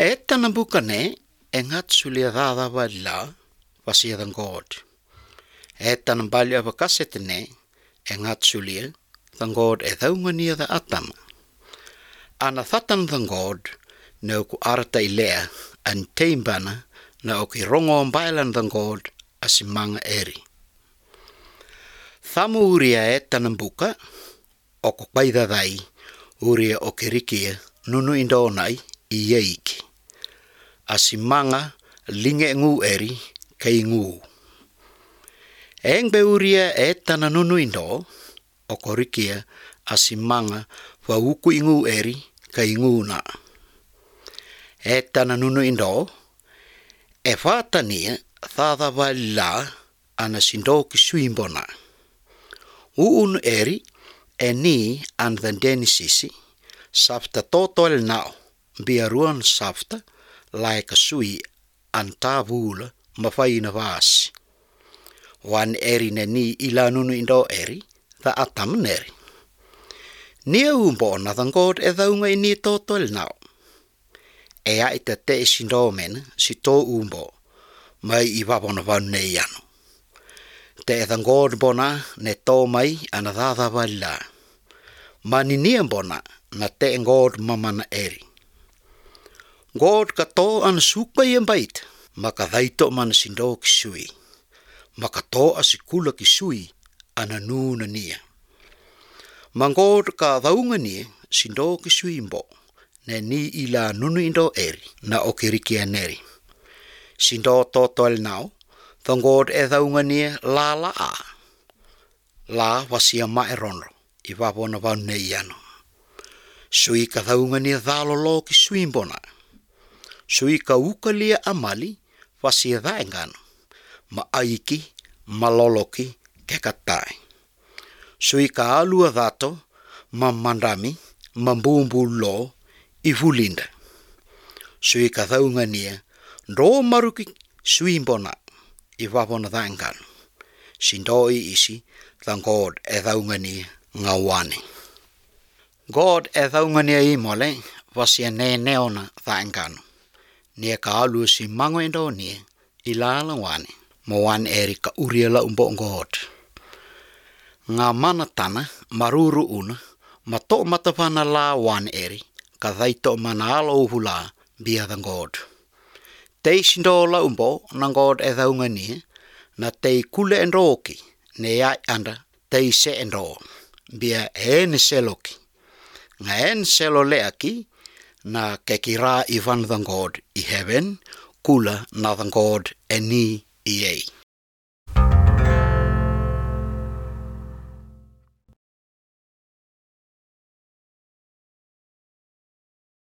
Etana bukane engat sulia dada bala vasia than God. Etana balia vakasetene engat sulia than God e thaungania the atama. Ana thatan than God na ku arata ilea an teimbana na o ki rongo mbailan than God asimanga eri. Thamu uria etana buka o ko paidadai uria o kirikia nunu indonai I yeiki. Asimanga linge ngu eri kei ngu. Engbe uria etana nunu indo o korikia asimanga wa uku ingu eri kei ngu na. Etana nunu indo e whatania thada la ana sindo ki suimbona. Uun eri e ni an the denisisi safta totol nao biaruan safta like a sui an tavula mafaina vasi. Wan eri ne ni ila nunu indo eri the atam neri. Nia umbo na than God e dhaunga I ni totol nao. E a ita te sindo mena si to umbo mai I vavona vanu ne iano. Te e than God bona ne to mai ana dhadha vala. Mani nia bona na te God mamana eri. God ka to an supa I mbait maka dhaito mana sindo ki sui. Maka to asikula ki sui ana nuna nia. Man God ka dhaunga nia sindo ki sui mbo ne ni ila nunu indo eri na okirikia neri. Sindo totol nao than God e dhaunga nia la la a. La wasia mae ronro I vavona vanu ne iano. Sui ka dhaunga nia dhalolo ki sui mbona. Sui ka ukalia amali wasia dhaengano. Ma aiki, ma loloki, kekatai. Sui ka alua dhato, ma mandami, ma mbumbu lo, I vulinda. Sui ka dhaunga nia, ndo maruki sui mbona, I vavona dhaengano. Sindoi isi, than God e dhaunga nia ngawane. God e dhaunga nia I mole, wasia ne neona dhaengano. Nia ka alu si mango endo nia ilala wane mo wan eri ka uriela umbo God. Nga mana tana maruru una mato matapana la wan eri ka dhaito mana alo uhula bia than God. Tei sindo la umbo na God e dhaunga nia na tei kule endoki ne ai anda tei se endo bia ene seloki. Nga en selo leaki na kekira Ivan than God I heaven, kula na than God e ni I ei.